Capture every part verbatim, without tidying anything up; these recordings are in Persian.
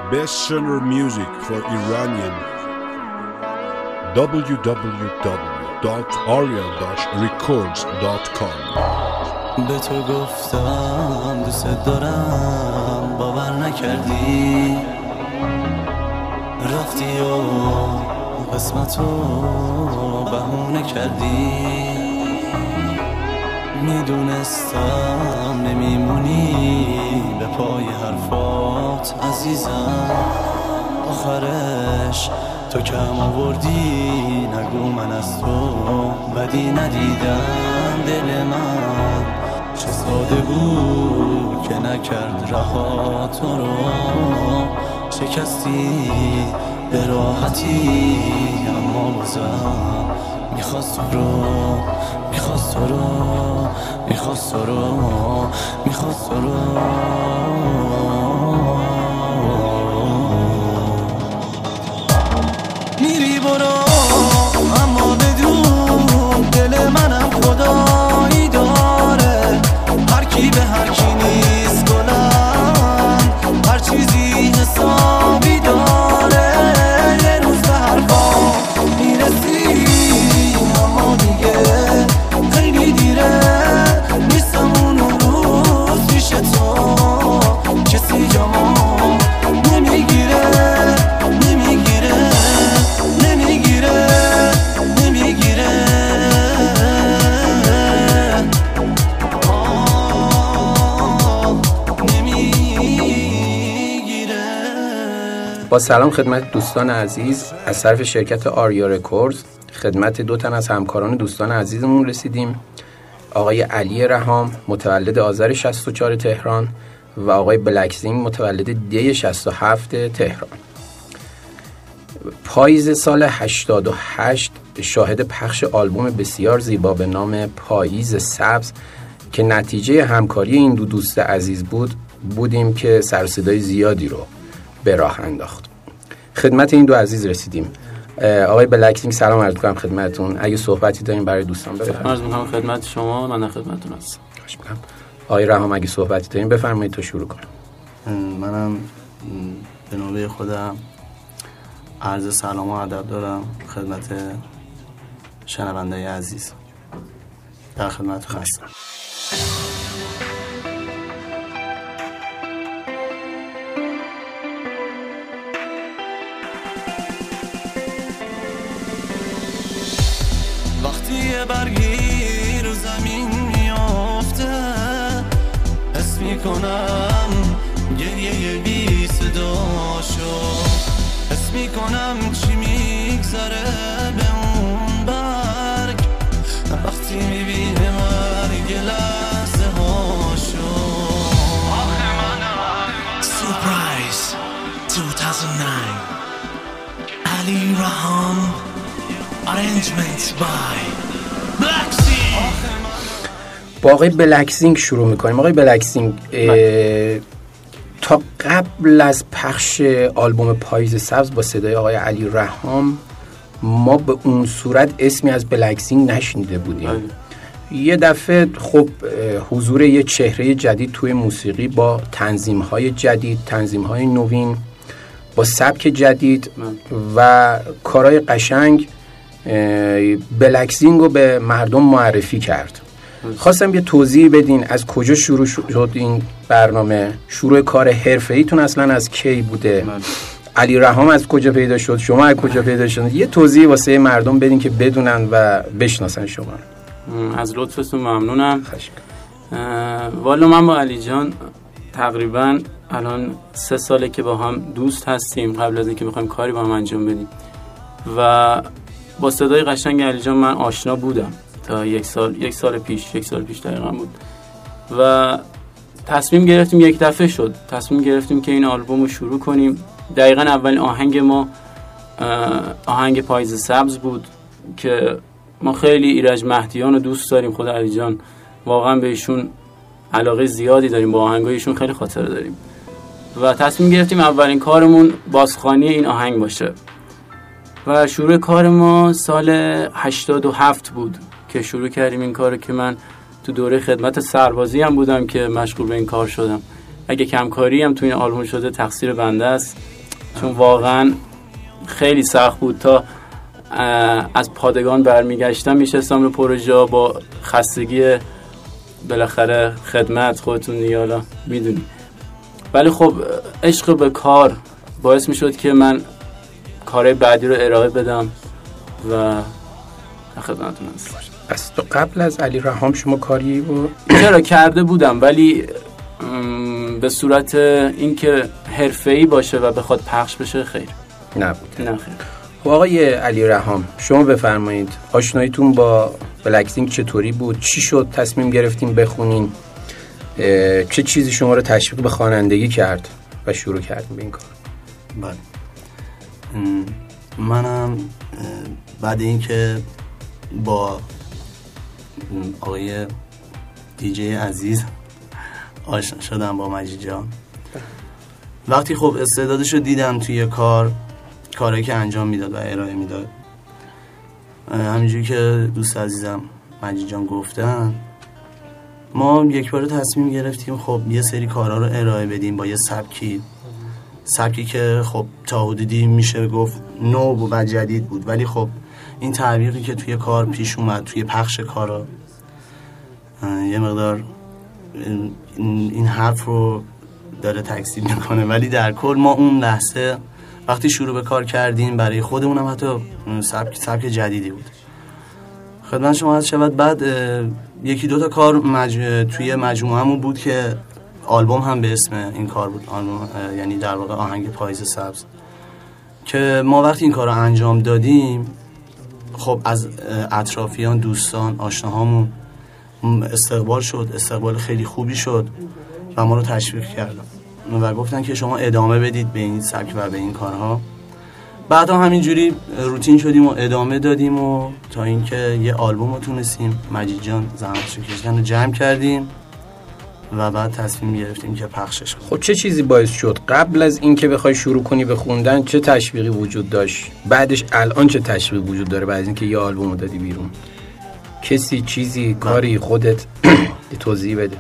best genre music for Iranian. w w w dot arya dash records dot com. به تو گفتم دوست دارم باور نکردی، رفتی و قسمتو بهونه کردی. میدونستم نمیمونی به پای حرفات عزیزم، آخرش تو کم آوردی. نگو من از تو بدی ندیدم، دل من چه ساده بود که نکرد رها تو رو. شکستی به راحتی اما بازم میخواست تو رو، میخواست تو رو، میخواست تو رو، میخواست تو رو. میری برو اما بدون دل منم خدایی داره. هر کی به هر کی نیست گلم، هر چیزی حسابی داره. یه روز به حرفا میرسی اما دیگه خیلی دیره. نیستم اون روز پیش تو، کسی جامو نمیگیره، نمیگیره، نمیگیره، نمیگیره. با سلام خدمت دوستان عزیز، از طرف شرکت آریا رکوردز خدمت دو تن از همکاران دوستان عزیزمون رسیدیم. آقای علی رهام متولد آذر شصت و چهار تهران و آقای بلکسینگ متولد دی شصت و هفت تهران. پاییز سال هشتاد و هشت شاهد پخش آلبوم بسیار زیبا به نام پاییز سبز که نتیجه همکاری این دو دوست عزیز بود بودیم که سر و صدای زیادی رو به راه انداخت. خدمت این دو عزیز رسیدیم. آقای بلکسینگ سلام عرض می‌کنم خدمتتون. اگه صحبتی دارین برای دوستان بفرمایید. عرض می‌کنم خدمت شما، من در خدمتتون هستم. خواهش می‌کنم. آقای رهام اگه صحبتی دارین بفرمایید تا شروع کنم. منم به نوبه خودم عرض سلام و ادب دارم خدمت شنونده عزیز. در خدمتتون هستم. وقتی یه برگی رو زمین میافته، حس میکنم گریه بی صداشو، حس میکنم چی میگذره به اون برگ وقتی میبینه مرگ لحظه هاشو. آخه منم سورپرایز دو هزار و نه علی رهام Arrangements by Blacksing. با آقای بلکسینگ شروع میکنیم. آقای بلکسینگ تا قبل از پخش آلبوم پاییز سبز با صدای آقای علی رهام ما به اون صورت اسمی از بلکسینگ نشنیده بودیم. آه. یه دفعه خب حضور یه چهره جدید توی موسیقی با تنظیم‌های جدید، تنظیم‌های نوین، با سبک جدید و کارهای قشنگ بلکسینگ رو به مردم معرفی کرد. خواستم یه توضیح بدین از کجا شروع شد این برنامه، شروع کار حرفه‌ایتون اصلا از کی بوده، من. علی رهام از کجا پیدا شد، شما از کجا پیدا شد، یه توضیح واسه مردم بدین که بدونن و بشناسن شما. از لطفتون ممنونم. والا من با علی جان تقریبا الان سه ساله که با هم دوست هستیم، قبل از اینکه بخوایم کاری با هم انجام بدیم و با صدای قشنگ علی جان من آشنا بودم تا یک سال یک سال پیش یک سال پیش دقیقاً بود و تصمیم گرفتیم، یک دفعه شد تصمیم گرفتیم که این آلبوم رو شروع کنیم. دقیقاً اولین آهنگ ما آهنگ پاییز سبز بود که ما خیلی ایرج مهدیان رو دوست داریم. خود علی جان واقعاً بهشون علاقه زیادی داریم، با آهنگایشون خیلی خاطره داریم و تصمیم گرفتیم اولین کارمون بازخوانی این آهنگ باشه و شروع کار ما سال هشتاد و هفت بود که شروع کردیم این کارو که من تو دوره خدمت سربازی هم بودم که مشغول به این کار شدم. اگه کمکاری هم تو این آلبوم شده تقصیر بنده است چون واقعا خیلی سخت بود. تا از پادگان برمیگشتم میشستم رو پروژه با خستگی بالاخره خدمت، خودتون دیگه حالا میدونی. ولی خب عشق به کار باعث میشد که من کارهای بعدی رو ارائه بدم و خدمتتون هستم. پس تو قبل از علی رحام شما کاری بود؟ چرا کرده بودم، ولی به صورت اینکه حرفه‌ای باشه و بخواد پخش بشه خیر نبود. نه خیر. خب آقای علی رحام شما بفرمایید آشناییتون با بلکزینگ چطوری بود؟ چی شد تصمیم گرفتیم بخونین؟ چه چیزی شما رو تشویق به خوانندگی کرد و شروع کردیم به این کار؟ بله، منم بعد اینکه با آقای دیجی عزیز آشنا شدم با مجید جان، وقتی خب استعدادش رو دیدم توی کار، کاری که انجام میداد و ارائه میداد، همینجوری که دوست عزیزم مجید جان گفتن، ما یک بار تصمیم گرفتیم خب یه سری کارها رو ارائه بدیم با یه سبکی سبکی که خب تا حدودی میشه گفت نو و جدید بود، ولی خب این تعبیری که توی کار پیش اومد، توی پخش کارا، یه مقدار این حرف رو داره تکذیب میکنه، ولی در کل ما اون لحظه وقتی شروع به کار کردیم برای خودمونم حتی سبک سبک جدیدی بود. خدمت شما عرض شود بعد یکی دو تا کار مج... توی مجموعه‌مون بود که آلبوم هم به اسم این کار بود، آلبوم یعنی در واقع آهنگ پاییز سبز، که ما وقتی این کار رو انجام دادیم خب از اطرافیان، دوستان، آشناهامون استقبال شد، استقبال خیلی خوبی شد و ما رو تشویق کردن و گفتن که شما ادامه بدید به این سبک و به این کارها. بعدا همینجوری روتین شدیم و ادامه دادیم و تا اینکه یه آلبوم رو تونستیم مجید جان زحمتشو کشیدن رو جمع کردیم و بعد تصمیم گرفتیم که پخشش کنیم. خب چه چیزی باعث شد قبل از اینکه بخوای شروع کنی به خوندن چه تشویقی وجود داشت؟ بعدش الان چه تشویقی وجود داره بعد از اینکه یه آلبوم رو دادی بیرون؟ کسی، چیزی، کاری، خودت توضیح بده.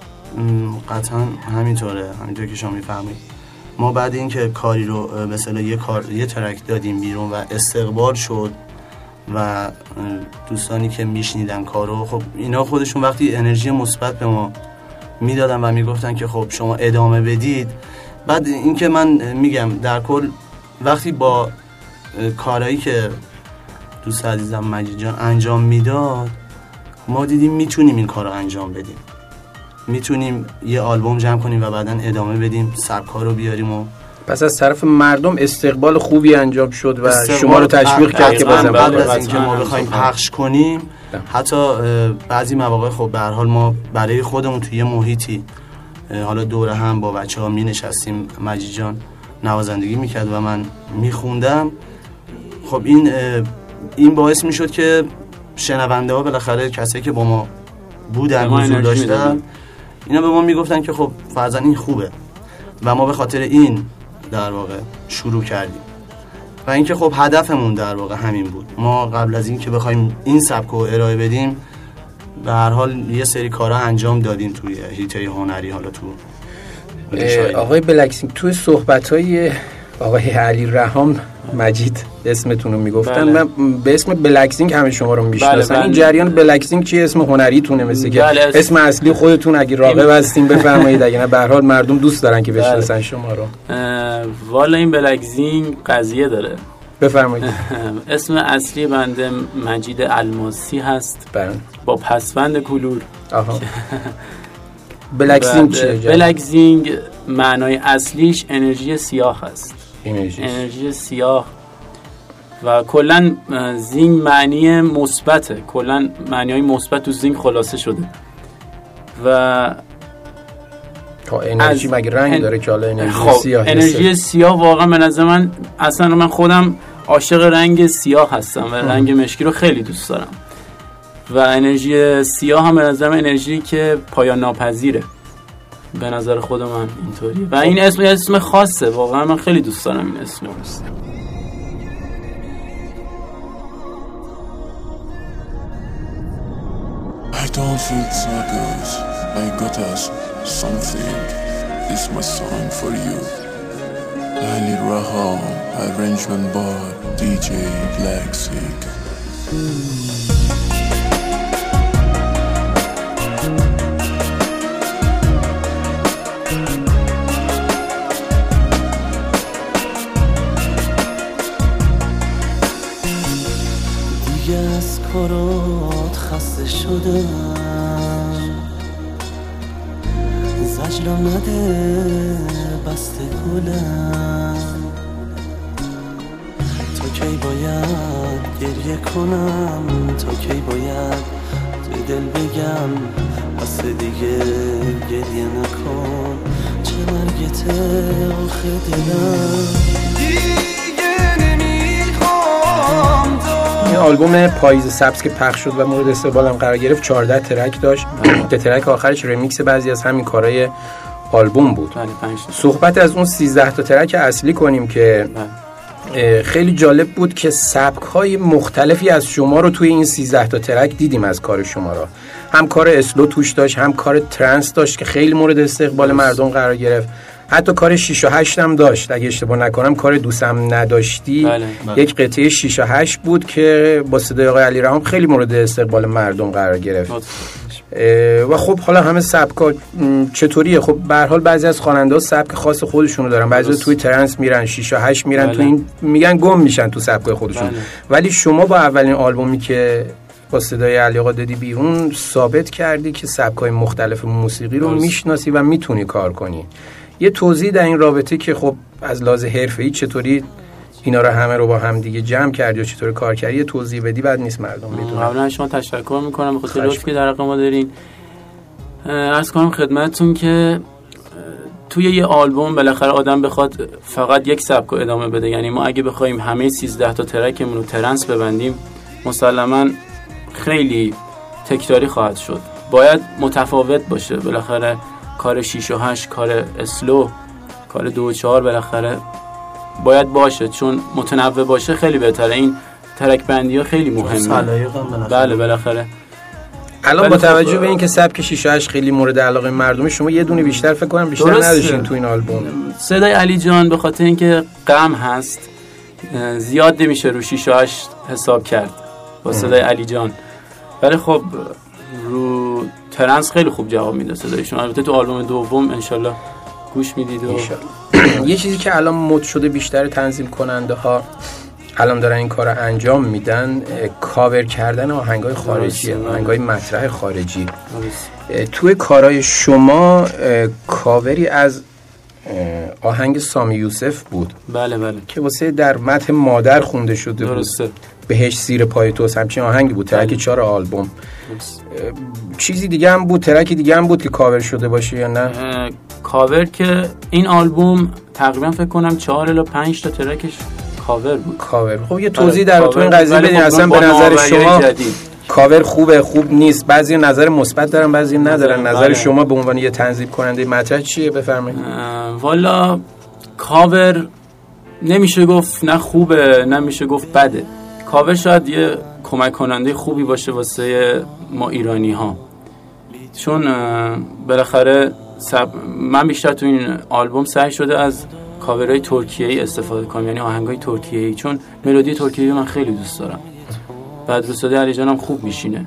قطعا همینطوره، همینطور که شما میفهمید. ما بعد اینکه کاری رو مثلا یه کار یه ترک دادیم بیرون و استقبال شد و دوستانی که میشنیدن کارو، خب اینا خودشون وقتی انرژی مثبت به ما میدادن و میگفتن که خب شما ادامه بدید. بعد اینکه من میگم در کل وقتی با کارهایی که دوست عزیزم مجید جان انجام میداد ما دیدیم میتونیم این کار رو انجام بدیم، میتونیم یه آلبوم جمع کنیم و بعدن ادامه بدیم، سبک‌ها رو بیاریم. و پس از طرف مردم استقبال خوبی انجام شد و شما رو تشویق کرد که بازم بعد از اینکه ما بخوایم پخش کنیم حتی بعضی مواقع خب به هر حال ما برای خودمون توی یه محیطی حالا دوره هم با بچه‌ها می نشستیم، مجید جان نوازندگی میکرد و من میخوندم، خب این این باعث میشد که شنونده ها بالاخره کسایی که با ما بودن حضور داشتن اینا به ما میگفتن که خب فرضاً این خوبه و ما به خاطر این در واقع شروع کردیم و اینکه خب هدفمون در واقع همین بود. ما قبل از این که بخوایم این سبک رو ارائه بدیم به هر حال یه سری کارا انجام دادیم توی حیطه هنری. حالا تو آقای بلکزینگ توی صحبت‌های آقای علی رحام مجید اسمتون رو میگفتن، بله. من به اسم بلکزینگ همه شما رو میشناسم. بله بله. این جریان بلکزینگ چیه؟ اسم هنریتونه مثل که بله. اسم اصلی خودتون اگه راغب هستین بفرمایید، اگه نه به هر حال مردم دوست دارن که بشناسن بله. شما رو. والا این بلکزینگ قضیه داره. بفرمایید. اسم اصلی بنده مجید الماسی هست. بله. با پسوند کلور. آها. بلکزینگ چیه؟ بلکزینگ معنای اصلیش انرژی سیاه هست. انرژی, انرژی سیاه و کلا زینگ معنی مثبته، کلا معنی‌های مثبت تو زینگ خلاصه شده و تا انرژی مگه رنگ ان... داره که حالا انرژی خب سیاه انرژی سیاه واقعا به نظر من اصلا من خودم عاشق رنگ سیاه هستم و رنگ مشکی رو خیلی دوست دارم و انرژی سیاه هم به نظر من انرژی که پایان ناپذیره به نظر خود من اینطوریه و این اسم اسم خاصه، واقعا من خیلی دوست دارم این اسم رو. I don't feel struggles, I got us something, this my song for you. Ali Raham, arrangement by دی جی Black Sig. دیگه از کارات خسته شدم، زجرم نده بسته گلم، تا کی باید گریه کنم، تا کی باید توی دل بگم واسه دیگه گریه نکن، چه مرگته آخه دلم دیگه نمیخوام. این آلبوم پاییز سبز که پخش شد و مورد استقبالم قرار گرفت چهارده ترک داشت. ده ترک آخرش رمیکس بعضی از همین کارهای آلبوم بود. صحبت از اون سیزده تا ترک اصلی کنیم که خیلی جالب بود که سبک‌های مختلفی از شما رو توی این سیزده تا ترک دیدیم از کار شما را. هم کار اسلو توش داشت، هم کار ترنس داشت که خیلی مورد استقبال مردم قرار گرفت. حتی کار شیش و هشت هم داشت، اگه اشتباه نکنم کار دوستم نداشتی. بله، بله. یک قطعه شیش و هشت بود که با صدای آقای علی رحام خیلی مورد استقبال مردم قرار گرفت. و خب حالا همه سبکا چطوریه؟ خب به هر حال بعضی از خواننده‌ها سبک خاص خودشونو دارن، بعضی توی ترنس میرن، شیش و هشت میرن. بله. تو این میگن گم میشن تو سبکای خودشون. بله. ولی شما با اولین آلبومی که با صدای علی آقا دادی بیرون ثابت کردی که سبکای مختلف موسیقی رو میشناسی و میتونی کار کنی. یه توضیح در این رابطه که خب از لحاظ حرفه‌ای چطوری اینا رو همه رو با هم دیگه جمع کردی و چطور کار کردی یه توضیح بدی، بعد نیست مردم بدونن. اولا شما تشکر میکنم به خاطر لطفی که در حق ما دارین. عرض کنم خدمتتون که توی یه آلبوم بالاخره آدم بخواد فقط یک سبک رو ادامه بده، یعنی ما اگه بخوایم همه سیزده تا ترکمون رو ترنس ببندیم مسلماً خیلی تکراری خواهد شد. باید متفاوت باشه. بالاخره کار شیش و هشت، کار اسلو، کار دو و چهار بالاخره باید باشه، چون متنوع باشه خیلی بهتره. این ترک بندی ها خیلی مهمه. بله بالاخره. الان با توجه به این که سبک شیش و هشت خیلی مورد علاقه مردم، شما یه دونه بیشتر فکر کنم بیشتر نداشتین تو این آلبوم. صدای علی جان به خاطر اینکه غم هست زیاد نمیشه رو شیش و هشت حساب کرد با صدای علی جان، ولی خب رو ترنس خیلی خوب جواب میده صدایشون. البته تو آلبوم دوم انشالله گوش میدید. و یه چیزی که الان مد شده بیشتر تنظیم کننده ها الان دارن این کار رو انجام میدن، کاور کردن آهنگای خارجی، آهنگای مطرح خارجی. توی کارهای شما کاوری از آهنگ سامی یوسف بود. بله بله. که واسه در متن مادر خونده شده درسته. بود. بهش زیر پای تو همچین آهنگی بود. ترک چهار آلبوم. چیزی دیگه هم بود، ترکی دیگه هم بود که کاور شده باشه یا نه؟ کاور که این آلبوم تقریبا فکر کنم چهار الی پنج تا ترکش کاور بود. کاور. خب یه توضیح در تو این قضیه بدین. اصلا به نظر شما کاور خوبه خوب نیست؟ بعضی نظر مثبت دارن، بعضی ندارن. نظر بله. شما به عنوان یه تنظیم کننده مطرح چیه؟ بفرمایید. والا کاور نمیشه گفت نه خوبه نمیشه گفت بده. کاور شاید یه کمک کننده خوبی باشه واسه ما ایرانی ها، چون بالاخره سب... من بیشتر تو این آلبوم سعی شده از کاورهای ترکیه‌ای استفاده کنم، یعنی آهنگای ترکیه‌ای، چون ملودی ترکیه‌ای من خیلی دوست دارم. بعد رو صدای علی جانم خوب میشینه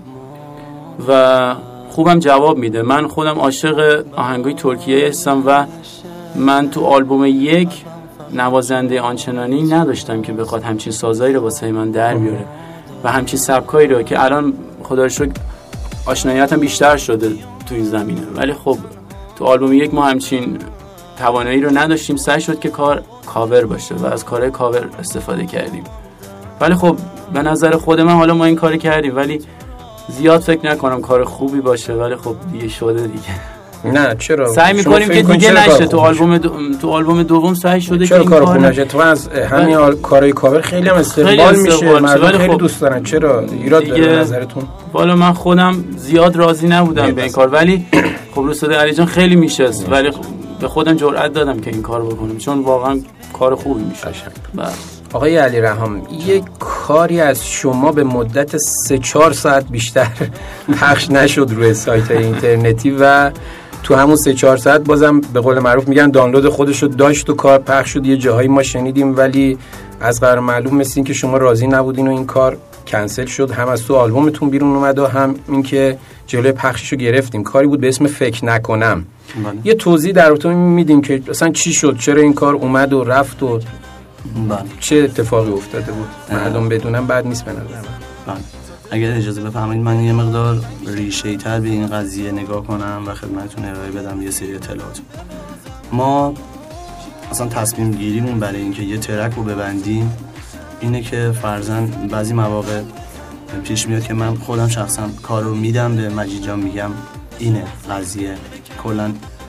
و خوبم جواب میده. من خودم عاشق آهنگای ترکیه‌ای هستم و من تو آلبوم یک نوازنده آنچنانی نداشتم که بخواد همچین سازایی رو واسه من در بیاره و همچین سبکایی رو که الان خدا رو شکر آشناییاتم بیشتر شده تو این زمینه، ولی خب تو آلبوم یک ما همچین توانایی رو نداشتیم. سعی شد که کار کاور باشه و از کارهای کاور استفاده کردیم. ولی خب به نظر خود من حالا ما این کاری کردیم، ولی زیاد فکر نکنم کار خوبی باشه، ولی خب دیگه شده دیگه. نه چرا سعی می‌کنیم که دیگه نشه. تو آلبوم دو... تو آلبوم دوم سعی شده که این کار خوب نشه. تو از همین آل... کارهای کاور خیلی هم استقبال میشه، مردم خیلی خب دوست دارن. چرا ایراد داره به نظرتون؟ والا من خودم زیاد راضی نبودم به این کار، ولی خب رو صدای علی جان خیلی میشست، ولی به خودم جرئت دادم که این کارو بکنم، چون واقعا کار خوبی میشه. بله آقای علی رحام، یک کاری از شما به مدت سه چهار ساعت بیشتر پخش نشد روی سایت اینترنتی و تو همون سه چهار ساعت بازم به قول معروف میگن دانلود خودشو داشت و کار پخش شد. یه جاهایی ما شنیدیم ولی از غیر معلوم مثل این که شما راضی نبودین و این کار کنسل شد. هم از تو آلبومتون بیرون اومد و هم این که جلوی پخششو گرفتیم. کاری بود به اسم فکر نکنم. بله. یه توضیح در رابطه میدیم که اصلا چی شد، چرا این کار اومد و رفت و بله. چه اتفاقی افتاده بود؟ مردم بدونم بعد نیست به نظر من. بله. اگر اجازه بفرمایید من یه مقدار ریشه‌ای تر به این قضیه نگاه کنم و خدمتتون ارائه بدم یه سری اطلاعات. ما اصلا تصمیم گیریمون برای اینکه یه ترک رو ببندیم اینه که فرضاً بعضی مواقع پیش میاد که من خودم شخصا کار رو میدم به مجید جان، میگم اینه قضیه، کلاً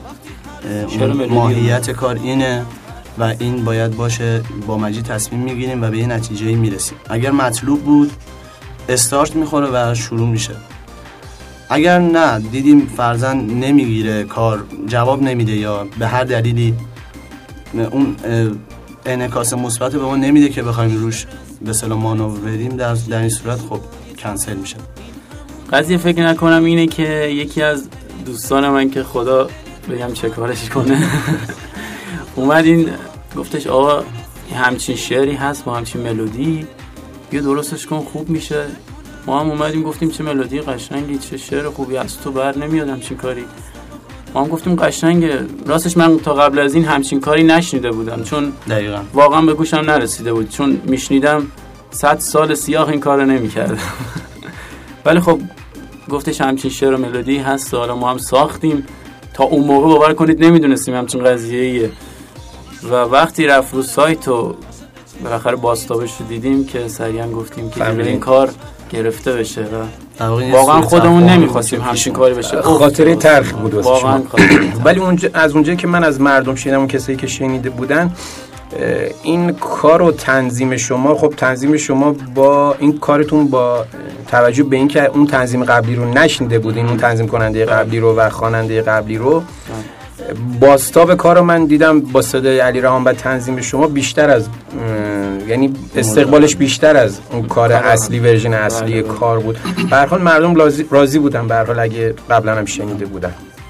ماهیت کار اینه و این باید باشه، با مجید تصمیم میگیریم و به یه نتیجه‌ای میرسیم. اگر مطلوب بود استارت میخوره و شروع میشه. اگر نه دیدیم فرضاً نمیگیره، کار جواب نمیده یا به هر دلیلی اون انعکاس مثبت به ما نمیده که بخوایم روش به اصطلاح مانور بدیم، در در این صورت خب کنسل میشه. قضیه فکر نکنم اینه که یکی از دوستان من که خدا بگم چه کارش کنه اومد این گفتش آقا همچین شعری هست با همچین ملودی، یه درستش کن خوب میشه. ما هم اومدیم گفتیم چه ملودی قشنگی، چه شعر خوبی، از تو بر نمیاد همچین کاری. ما هم گفتیم قشنگه. راستش من تا قبل از این همچین کاری نشنیده بودم، چون دقیقاً واقعا به گوشم نرسیده بود، چون میشنیدم صد سال سیاه این کارو نمیکردم. ولی خب گفتش همچین شعر و ملودی هست، حالا ما هم ساختیم. تا اون موقع باور کنید نمیدونستیم همچین قضیه‌ایه و وقتی رفت رو سایت و بالاخره باستابش رو دیدیم که سریعا گفتیم که این کار گرفته بشه و واقعا خودمون نمیخواستیم همچین کاری بشه. خاطره تلخ بود واقعا. ولی اونجا از اونجایی که من از مردم شنیدم، اون کسایی که شنیده بودن، این کار و تنظیم شما، خب تنظیم شما با این کارتون با توجه به این که اون تنظیم قبلی رو نشنیده بودین، اون تنظیم کننده قبلی رو و خواننده قبلی رو، باستاب کارو من دیدم با صدای علی رحمان و تنظیم شما بیشتر از یعنی استقبالش بیشتر از اون کار اصلی، ورژن اصلی کار بود. به هر حال مردم راضی بودن، به هر حال اگه قبلا هم شنیده بودن.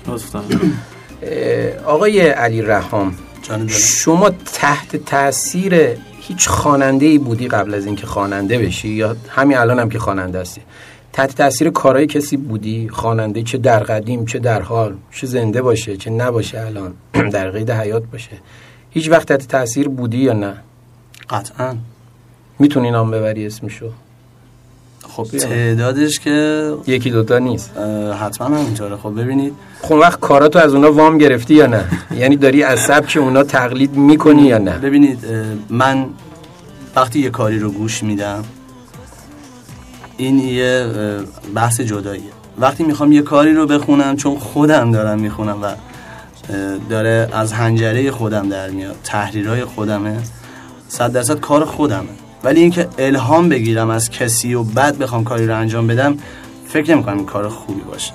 آقای علی رحمان، شما تحت تاثیر هیچ خواننده‌ای بودی قبل از اینکه خواننده بشی یا همین الان هم که خواننده هستی؟ تحت تاثیر کارهای کسی بودی؟ خواننده چه در قدیم چه در حال، چه زنده باشه چه نباشه، الان در قید حیات باشه، هیچ وقت تحت تاثیر بودی یا نه؟ قطعاً. میتونی نام ببری اسمشو؟ خب تعدادش که یکی دوتا نیست، حتما همینطوره. خب ببینید، خب وقت کاراتو از اونا وام گرفتی یا نه؟ یعنی داری از سبک اونا تقلید میکنی یا نه؟ ببینید من وقتی یه کاری رو گوش میدم، این یه بحث جداییه. وقتی میخوام یه کاری رو بخونم، چون خودم دارم میخونم و داره از حنجره خودم در میاد، تحریرهای خودمه، صد درصد کار خودمه. ولی اینکه الهام بگیرم از کسی و بعد بخوام کاری رو انجام بدم، فکر نمی‌کنم این کار خوبی باشه.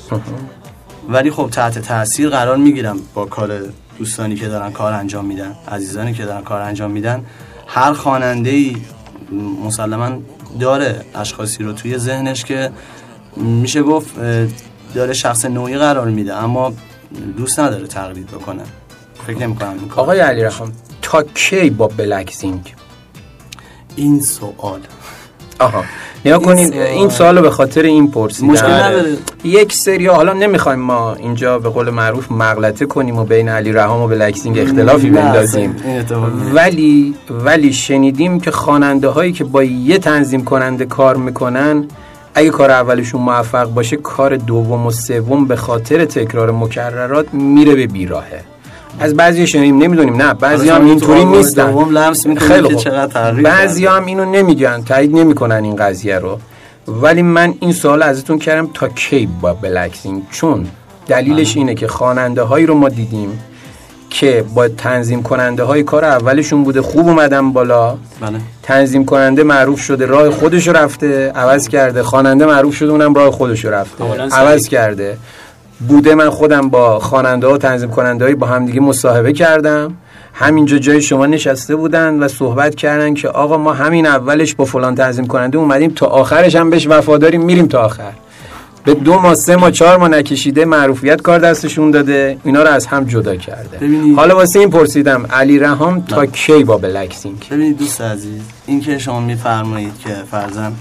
ولی خب تحت تاثیر قرار میگیرم با کار دوستانی که دارن کار انجام میدن، عزیزانی که دارن کار انجام میدن. هر خواننده‌ای مسلماً داره اشخاصی رو توی ذهنش که میشه گفت داره شخص نوعی قرار میده، اما دوست نداره تقلید بکنه. فکر نمی‌کنم این کار. آقای علی رحمان، تا کی با بلکزینگ؟ این سوال آها نیا کنین، این سوالو به خاطر این پرسیدم. مشکل نداره. یک سری حالا نمیخوایم ما اینجا به قول معروف مغلطه کنیم و بین علی رحمان و بلکزینگ اختلافی بندازیم، ولی ولی شنیدیم که خواننده هایی که با یه تنظیم کننده کار میکنن، اگه کار اولشون موفق باشه، کار دوم و سوم به خاطر تکرار مکررات میره به بیراهه. از بعضی شنیدیم، نمیدونیم، نه بعضی هم اینطوری نیستن. دوم لمس میکنه که چقدر تغییر. بعضی هم اینو نمیگن، تایید نمیکنن این قضیه رو. ولی من این سوال ازتون کردم تا کی با بلکزینگ، چون دلیلش اینه که خواننده هایی رو ما دیدیم که با تنظیم کننده های کار اولشون بوده، خوب اومدن بالا. بله. تنظیم کننده معروف شده، راه خودش رو رفته، عوض کرده. خواننده معروف شده، اونم راه خودش رو رفته، عوض کرده. بوده من خودم با خواننده ها و تنظیم کننده هایی با هم دیگه مصاحبه کردم، همینجا جای شما نشسته بودن و صحبت کردن که آقا ما همین اولش با فلان تنظیم کننده اومدیم، تا آخرش هم بهش وفاداریم، میریم تا آخر. به دو ماه سه ماه چهار ماه نکشیده معروفیت کار دستشون داده، اینا رو از هم جدا کرده. ببینید حالا واسه این پرسیدم علی رهام تا کی با بلکسینگ؟ ببینید دوست عزیز، این که شما میفرمایید که فرضاً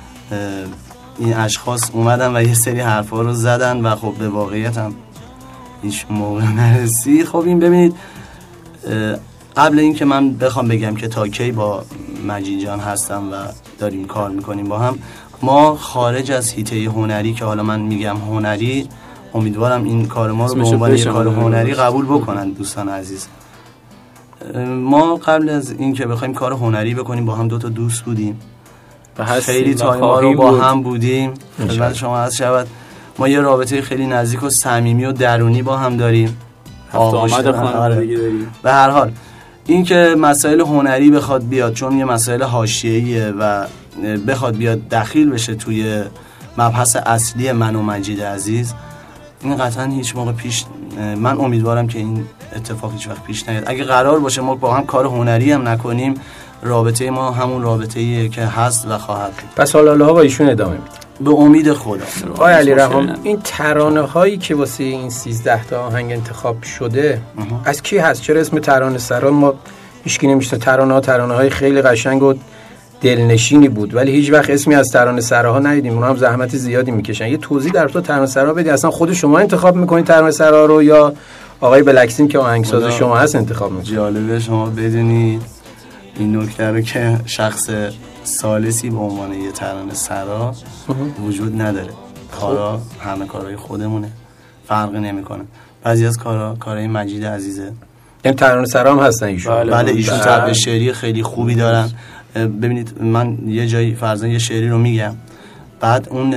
این اشخاص اومدن و یه سری حرفا رو زدن و خب به واقعیت هم هیچ موقع نرسی. خب این ببینید قبل این که من بخوام بگم که تا کی با مجید جان هستم و داریم کار میکنیم با هم، ما خارج از حیطه هنری که حالا من میگم هنری، امیدوارم این کار ما رو به عنوان یک کار هنری قبول بکنن دوستان عزیز. ما قبل از این که بخوایم کار هنری بکنیم با هم دو تا دوست بودیم، خیلی تایما رو با هم بودیم. خدمت شما عرض شود ما یه رابطه خیلی نزدیک و صمیمی و درونی با هم داریم. آمد خانوادگی داریم. به هر حال این که مسائل هنری بخواد بیاد، چون یه مسائل حاشیه‌ایه و بخواد بیاد دخیل بشه توی مبحث اصلی من و مجید عزیز، این قطعا هیچ موقع پیش، من امیدوارم که این اتفاق هیچ وقت پیش نیاد. اگه قرار باشه ما با هم کار هنری هم نکنیم، رابطه ما همون رابطه‌ایه که هست و خواهد بود. پس حالا ها با ایشون ادامه میدیم به امید خدا. آقای علی رهام، این ترانه هایی که واسه این سیزده تا آهنگ انتخاب شده از کی هست؟ چرا اسم ترانه سرا ما هیچکی نمیشناسه؟ ترانه ها ترانه های خیلی قشنگ و دلنشینی بود، ولی هیچ وقت اسمی از ترانه سراها ندیدیم. اونها هم زحمت زیادی میکشن. یه توضیح در تو ترانه سرا بدید. اصلا خود شما انتخاب میکنید ترانه سرا رو یا آقای بلکسینگ که آهنگساز شما هست انتخاب میکنید؟ جالبه شما بدونید این نکته رو که شخص ثالثی به عنوان یه ترانه سرا وجود نداره. کارا همه کارهای خودمونه، فرق نمیکنه. بعضی از کارا کارهای مجید عزیزه. این ترانه سرا هم هستن ایشون؟ بله, بله ایشون طبع شعری خیلی خوبی دارن. ببینید من یه جایی فرضاً یه شعری رو میگم، بعد اون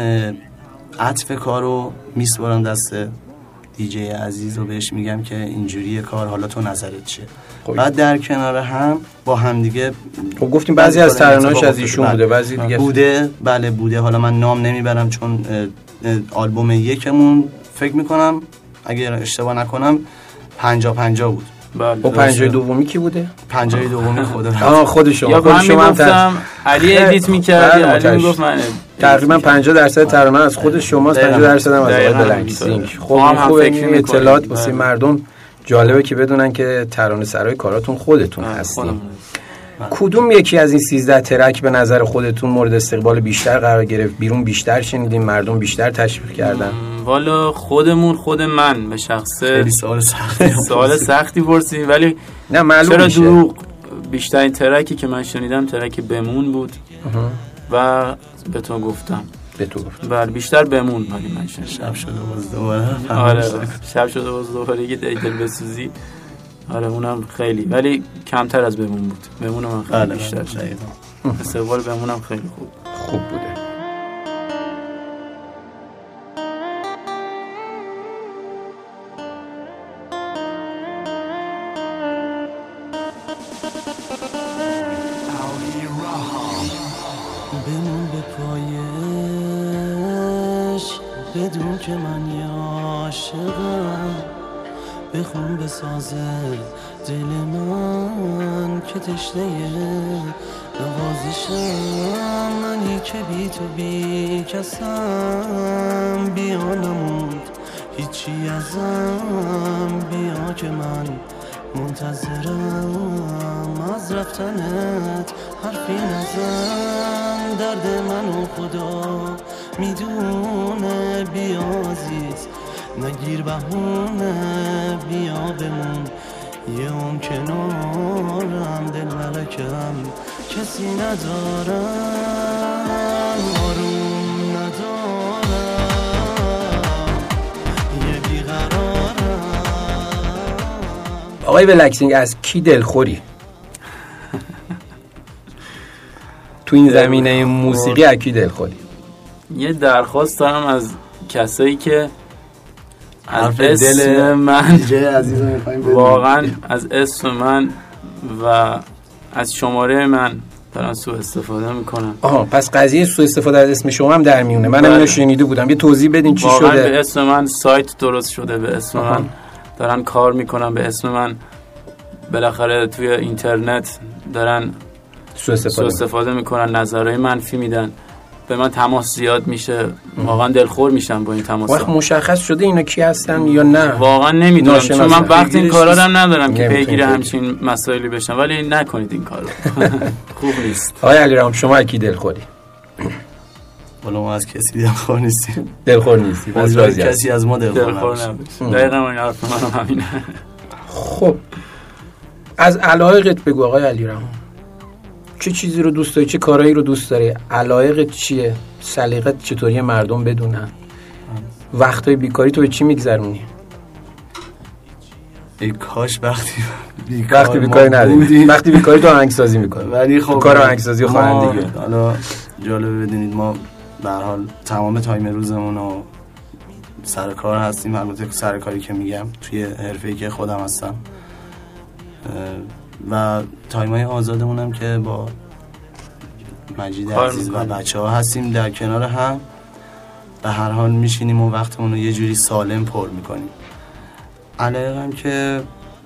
عطف کارو میسپارم دست دیجی عزیز و بهش میگم که اینجوریه کار، حالا تو نظرت چیه؟ بعد در کنار هم با هم دیگه خب گفتیم بعضی از ترانه‌هاش از ایشون بوده، بعضی دیگه بوده. بله بوده. حالا من نام نمیبرم چون آلبوم یکمون فکر میکنم اگر اشتباه نکنم پنجاه پنجاه بود. بله. و پنجاه دومی کی بوده؟ پنجاه دومی خدا آها خود شما. یا خود شما هم علی ادیت می‌کرد، علی میگفت من تقریبا پنجاه درصد ترانه از خود شماست، پنجاه درصد هم از آقای بلکسینگ. خب هم فکر اطلاعات واسه مردم جالبه که بدونن که ترانه سرای کاراتون خودتون هستین. کدوم یکی از این سیزده ترک به نظر خودتون مورد استقبال بیشتر قرار گرفت؟ بیرون بیشتر شنیدیم، مردم بیشتر تشویق کردن؟ والا خودمون خود من به شخصه خیلی سوال سختی سوال سختی پرسیدی، ولی نه معلوم چرا میشه. دروغ؟ بیشترین ترکی که من شنیدم ترک بمون بود و به تو گفتم. به تو گفتم. بله بیشتر بمون، ولی من شنیدم شب شده باز دوباره. آره شب شده باز دوباره یه دل بسوزی. آره اونم خیلی، ولی کمتر از بمون بود. بمون من خیلی بیشتر شنیدم. استقبال بمونم خیلی خوب خوب بوده. بمون به پایش بدون که من عاشقم، بخون بسازه دل من که تشنه نوازشم، منی که بی تو بی کسم، بیا نمود هیچی ازم، بیا که من منتظرم از رفتنت حرفی نزن، درد منو خدا میدونه، بیا عزیز نگیر بهونه، بیا بمون یه اون کنارم، دل ملکم کسی ندارم، آروم ندارم، یه بیقرارم. آقای بلکسینگ از کی دلخوری؟ تو این زمینه موسیقی از کی دلخوری؟ یه درخواست دارم از کسایی که از اسم دل من واقعا از اسم من و از شماره من دارن سوء استفاده میکنن. آها پس قضیه سوء استفاده از اسم شما هم در میونه. منم اینو شنیده بودم. یه توضیح بدین چی واقعا شده؟ به اسم من سایت درست شده، به اسم آها. من دارن کار میکنن، به اسم من بالاخره توی اینترنت دارن سوء استفاده, استفاده میکنن، نظرهای منفی میدن. به من تماس زیاد میشه، واقعا دلخور میشم با این تماس. وقت مشخص شده اینا کی هستن یا نه؟ واقعا نمیدونم، چون من وقت این کارا رو ندارم که پیگیر همچین مسائلی بشم، ولی نکنید این کارو. خوب نیست. آقای علیرام شما از کی دلخوری؟ والا ما از کسی دلخور نیستیم. دلخور نیستی؟ از راضی کسی از ما دلخور نباشه. دقیقاً این حرف منم همینه. خب از علایقت بگو آقای علیرام. چه چیزی رو دوست داری؟ چه کارهایی رو دوست داری؟ علایقت چیه؟ سلیقت چطوری مردم بدونن؟ وقتای بیکاری تو به چی میگذرونی؟ ای کاش وقتی بیکار وقتی بیکاری نداری. وقتی بیکاری تو آهنگسازی میکنی. ولی خب کار آهنگسازی و خوانندگی. حالا جالبه بدونید ما به هر حال تمام تایم روزمون رو سر کار هستیم. البته سر کاری که میگم توی حرفه‌ای که خودم هستم و تایمای آزادمون هم که با مجید عزیز و بچه ها هستیم در کنار هم، به هر حال میشینیم و وقتمون رو یه جوری سالم پر میکنیم. علیقم که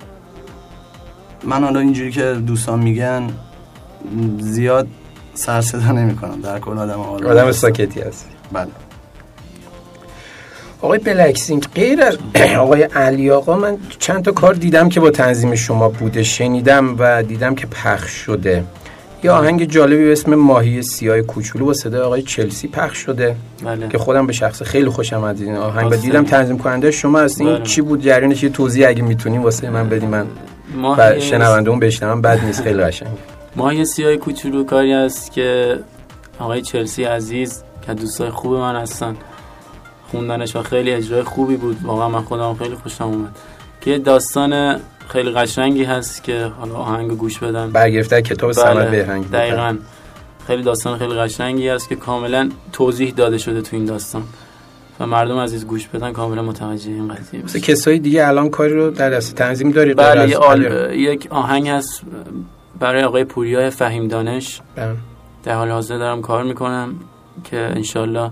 من حالا اینجوری که دوستان میگن زیاد سر صدا نمی کنم، در کل آدم آروم آدم ساکتی هست. بله آقای بلکسینگ، غیر از آقای علی آقا من چند تا کار دیدم که با تنظیم شما بوده، شنیدم و دیدم که پخش شده. یه آهنگ جالبی به اسم ماهی سیاه کوچولو با صدای آقای چلسی پخش شده. بله. که خودم به شخص خیلی خوشم از این آهنگ و دیدم تنظیم کننده شما هستین. بله. چی بود جریانش؟ یه توضیح اگه میتونین واسه من بدین، من و شنونده‌مون بشنون. بد نیست، خیلی قشنگه. ماهی سیاه کوچولو کاری است که آقای چلسی عزیز که دوستای خوب من هستن خوندنش و خیلی اجرای خوبی بود. واقعا من خودم خیلی خوشم اومد که داستان خیلی قشنگی هست که حالا آهنگ گوش بدن. برگرفته کتاب صمد بهرنگ. دقیقاً خیلی داستان خیلی قشنگی هست که کاملا توضیح داده شده تو این داستان و مردم عزیز گوش بدن کاملا متوجه این قضیه بشن. کسای دیگه الان کاری رو در دست تنظیم داری؟ بله یه آل... یک آهنگ هست برای آقای پوریا فهیم دانش. بله. در حال حاضر دارم کار میکنم که انشالله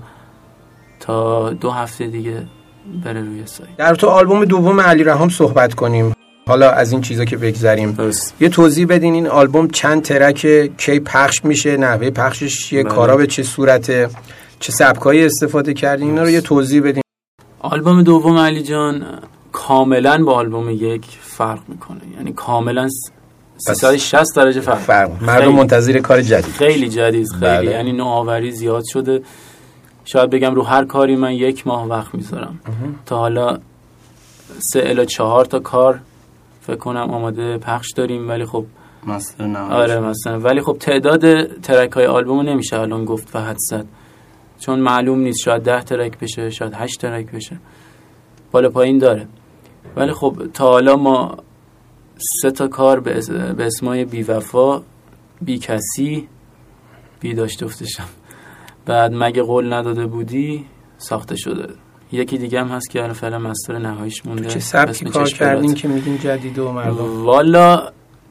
تا دو هفته دیگه بره روی سایت. در تو آلبوم دوم علیرحام صحبت کنیم. حالا از این چیزا که بگذریم یه توضیح بدین این آلبوم چند ترک، کی پخش میشه، نحوه پخشش چیه، کارا به چه صورته، چه سبکایی استفاده کردین، اینا رو یه توضیح بدین. آلبوم دوم علی جان کاملا با آلبوم یک فرق میکنه، یعنی کاملا سیصد و شصت درجه فرق. فرق. مردم منتظر کار جدید. خیلی جدید، خیلی بله. یعنی نوآوری زیاد شده. شاید بگم رو هر کاری من یک ماه وقت میذارم. تا حالا سه الی چهار تا کار فکر کنم آماده پخش داریم، ولی خب مثلا نه. آره مثلا ولی خب تعداد ترک های آلبوم نمیشه الان گفت و حد زد، چون معلوم نیست، شاید ده ترک بشه، شاید هشت ترک بشه، بالا پایین داره. ولی خب تا حالا ما سه تا کار به اسمای بی وفا، بی کسی، بی داشته افتشم، بعد مگه قول نداده بودی ساخته شده. یکی دیگه هم هست که الان فعلا مستر نهاییش مونده. چه سبکی کار کردین که میگین جدید و مردم؟ والا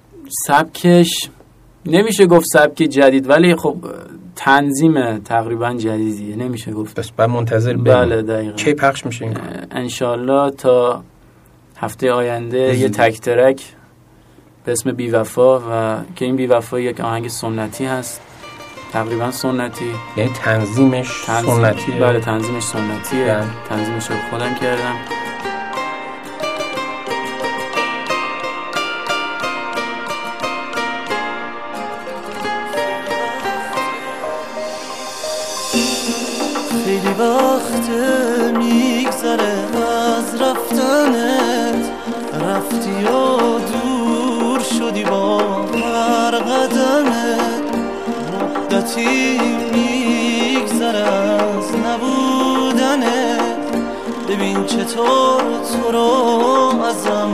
سبکش نمیشه گفت سبک جدید، ولی خب تنظیم تقریبا جدیدیه، نمیشه گفت. بس بعد منتظر بمون. بله دقیقاً. کی پخش میشه این؟ انشالله تا هفته آینده یه تک ترک به اسم بی وفا و که این بی وفا یک آهنگ سنتی هست، تقریبا سنتی، یعنی تنظیمش تنظیم. سنتیه. بله تنظیمش سنتیه. بله. تنظیمش رو خودم کردم. خیلی وقت میگذره از رفتنت، رفتی و دور شدی با هر قدمت، مدتی میگذره از نبودنت، ببین چطور تو رو ازم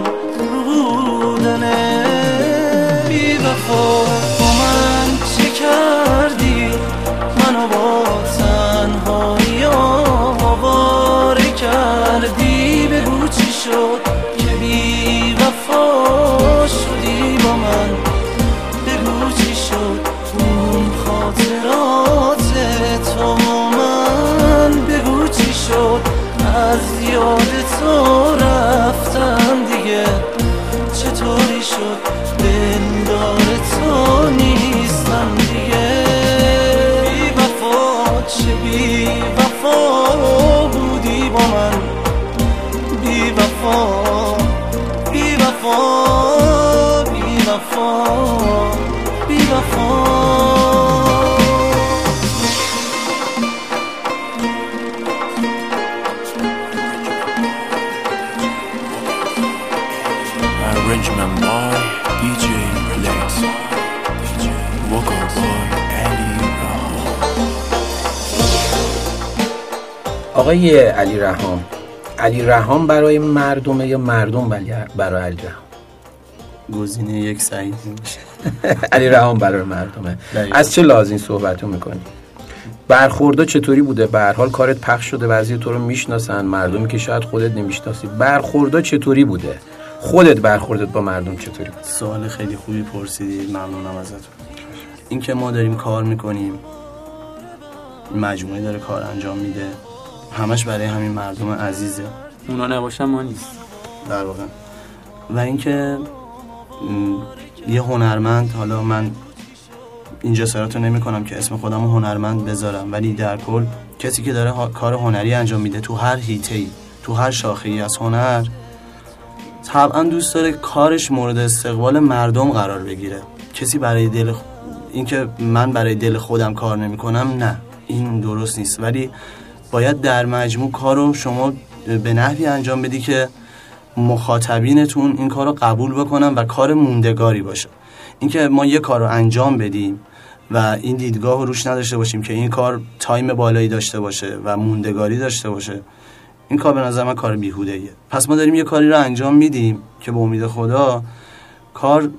رودنت. بی وفا با من چه کردی، منو با تنهایی آواره کردی، بگو چی شد که بی وفا شدی با من، بگو چی شد اون خاطرات تو با من، بگو چی شد از یاد تو رفتم دیگه، چطوری شد دلدار تو نیستم دیگه. بی وفا چی وفا بی وفا بی وفا بی وفا Arrangement by دی جی Lex. Vocal by علی رهام. آقای علی رهام، علی رهام برای مردمه یا مردم برای علی رهام؟ گزینه یک صحیح میشه. علی رهام برای مردمه. از چه لحاظی صحبتو میکنی؟ برخوردا چطوری بوده؟ به هر حال کارت پخش شده، بعضی تو رو میشناسن، مردمی که شاید خودت نمیشناسی. برخوردا چطوری بوده؟ خودت برخوردت با مردم چطوری بود؟ سوال خیلی خوبی پرسیدید، ممنونم ازتون. این که ما داریم کار میکنیم، مجموعه داره کار انجام میده، همش برای همین مردم عزیزه. اونا نباشن ما نیست در واقع. و اینکه یه هنرمند، حالا من این جسارت رو نمی کنم که اسم خودم رو هنرمند بذارم، ولی در کل کسی که داره ها... کار هنری انجام میده تو هر حیطه‌ای، تو هر شاخه‌ای از هنر، طبعا دوست داره کارش مورد استقبال مردم قرار بگیره. کسی برای دل خ... این که من برای دل خودم کار نمی کنم، نه، این درست نیست. ولی باید در مجموع کارو شما به نحوی انجام بدی که مخاطبینتون این کارو قبول بکنن و کار موندگاری باشه. این که ما یه کارو انجام بدیم و این دیدگاه رو روش نداشته باشیم که این کار تایم بالایی داشته باشه و موندگاری داشته باشه، این کار به نظر من کار بیهوده‌ایه. پس ما داریم یه کاری رو انجام میدیم که به امید خدا کار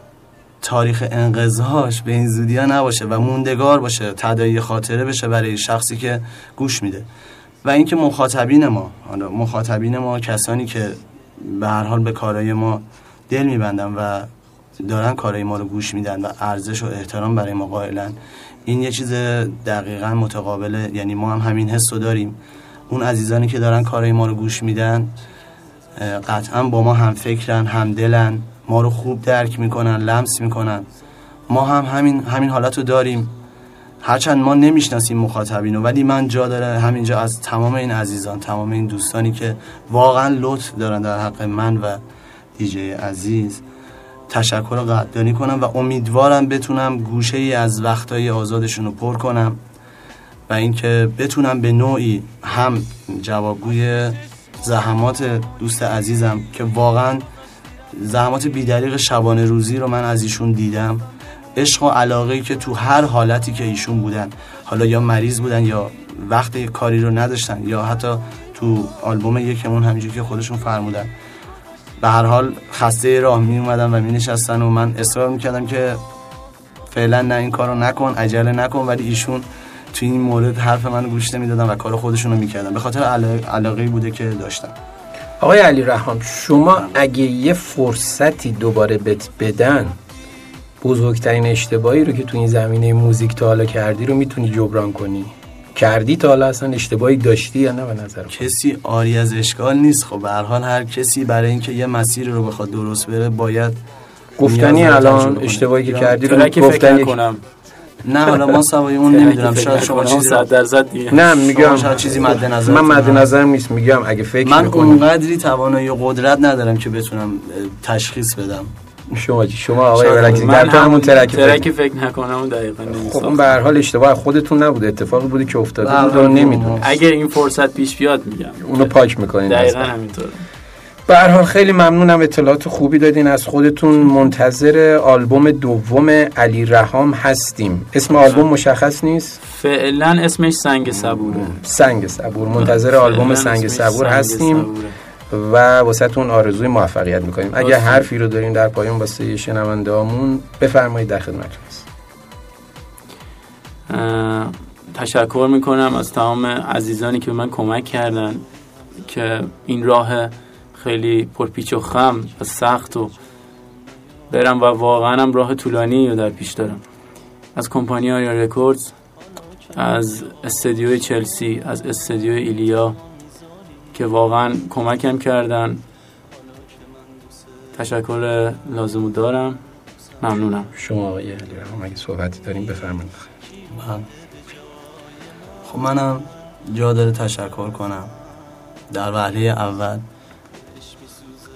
تاریخ انقضاش به این زودی ها نباشه و موندگار باشه، تداعی خاطره بشه برای شخصی که گوش میده. و اینکه مخاطبین ما، حالا مخاطبین ما کسانی که به هر حال به کارهای ما دل میبندن و دارن کارهای ما رو گوش میدن و ارزش و احترام برای ما قائلن، این یه چیز دقیقاً متقابله. یعنی ما هم همین حس رو داریم. اون عزیزانی که دارن کارهای ما رو گوش میدن قطعاً با ما هم فکرن، هم دلن، ما رو خوب درک میکنن، لمس میکنن. ما هم همین همین حالت رو داریم، هرچند ما نمیشناسیم مخاطبینو، ولی من جا داره همینجا از تمام این عزیزان، تمام این دوستانی که واقعا لطف دارن در حق من و دیجی عزیز تشکر و قدردانی کنم و امیدوارم بتونم گوشه ای از وقتای آزادشون رو پر کنم و اینکه بتونم به نوعی هم جوابگوی زحمات دوست عزیزم که واقعا زحمات بی‌دریغ شبانه روزی رو من از ایشون دیدم، عشق و علاقه‌ای که تو هر حالتی که ایشون بودن، حالا یا مریض بودن یا وقت کاری رو نداشتن یا حتی تو آلبوم یکمون همینجوری که خودشون فرمودن به هر حال خسته راه می اومدن و می نشستن و من اصرار میکردم که فعلا نه این کارو نکن، عجله نکن، ولی ایشون تو این مورد حرف منو گوش نمیدادن و کار خودشون رو میکردن به خاطر علاقه‌ای بوده که داشتن. آقای علی رهام، شما اگه یه فرصتی دوباره بهت بدن، بزرگترین اشتباهی رو که تو این زمینه موزیک تا حالا کردی رو میتونی جبران کنی؟ کردی تا حالا اصلا اشتباهی داشتی یا نه؟ به نظر کسی عاری از اشکال نیست. خب به هر حال هر کسی برای اینکه یه مسیر رو بخواد درست بره باید گفتنی الان اشتباهی که کردی رو گفتنی کنم. نه حالا ما سوای اون نمیدونم، شاید شما چیزی صد درصد دیگه نه میگم شاید چیزی مد نظر من مد نظرم نیست، میگم اگه فکر من میکنی اونقدری توانایی و قدرت ندارم که بتونم تشخیص بدم. شما چی؟ شما آقای بلکزی در تو همون ترک ترک فکر نکنم اون دقیقاً نمی‌ساخت. خب اون به هر حال اشتباه خودتون نبوده، اتفاقی بوده که افتاده بود و نمیدونم. اگه این فرصت پیش بیاد میگم اونو پاک میکنین. دقیقاً همینطوره. به هر حال خیلی ممنونم، اطلاعات خوبی دادین از خودتون. منتظر آلبوم دوم علی رهام هستیم. اسم آلبوم مشخص نیست؟ فعلا اسمش سنگ صبوره. سنگ صبور. منتظر آلبوم سنگ صبور هستیم صبوره. و واسهتون آرزوی موفقیت میکنیم. اگه حرفی رو دارین در پایان واسه شنونده‌هامون بفرمایید، در خدمتتون هستیم. تشکر میکنم از تمام عزیزانی که به من کمک کردن که این راه خیلی پرپیچ و خم و سخت و برم و واقعا هم راه طولانی رو در پیش دارم. از کمپانی آریا رکوردز، از استودیوی چلسی، از استودیوی ایلیا که واقعا کمکم کردن تشکر لازمو دارم. ممنونم. شما آقای علی رهام اگه صحبتی داریم بفرمایید. من خب منم جا داره تشکر کنم در وهله اول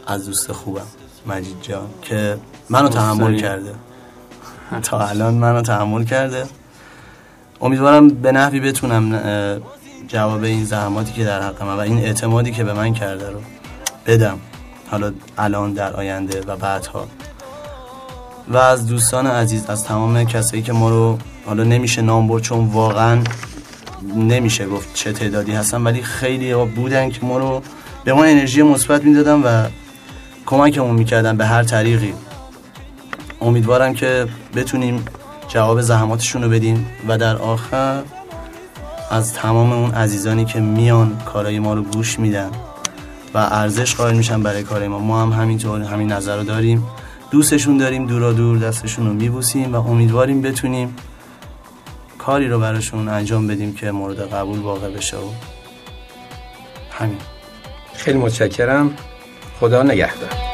از دوست خوبم مجید جان که منو تحمل کرده، تا الان منو تحمل کرده. امیدوارم به نحوی بتونم جواب این زحماتی که در حق من و این اعتمادی که به من کرده رو بدم، حالا الان، در آینده و بعدها. و از دوستان عزیز، از تمام کسایی که ما رو، حالا نمیشه نام برد چون واقعا نمیشه گفت چه تعدادی هستن، ولی خیلی بودن که ما رو به ما انرژی مثبت میدادن و کمکمون میکردن به هر طریقی. امیدوارم که بتونیم جواب زحماتشون رو بدیم و در آخر از تمام اون عزیزانی که میان کارای ما رو گوش میدن و ارزش قائل میشن برای کارای ما، ما هم همینطور همین نظر رو داریم، دوستشون داریم، دورا دور دستشون رو میبوسیم و امیدواریم بتونیم کاری رو براشون انجام بدیم که مورد قبول واقع بشه. و همین. خیلی متشکرم. خدا نگهدار.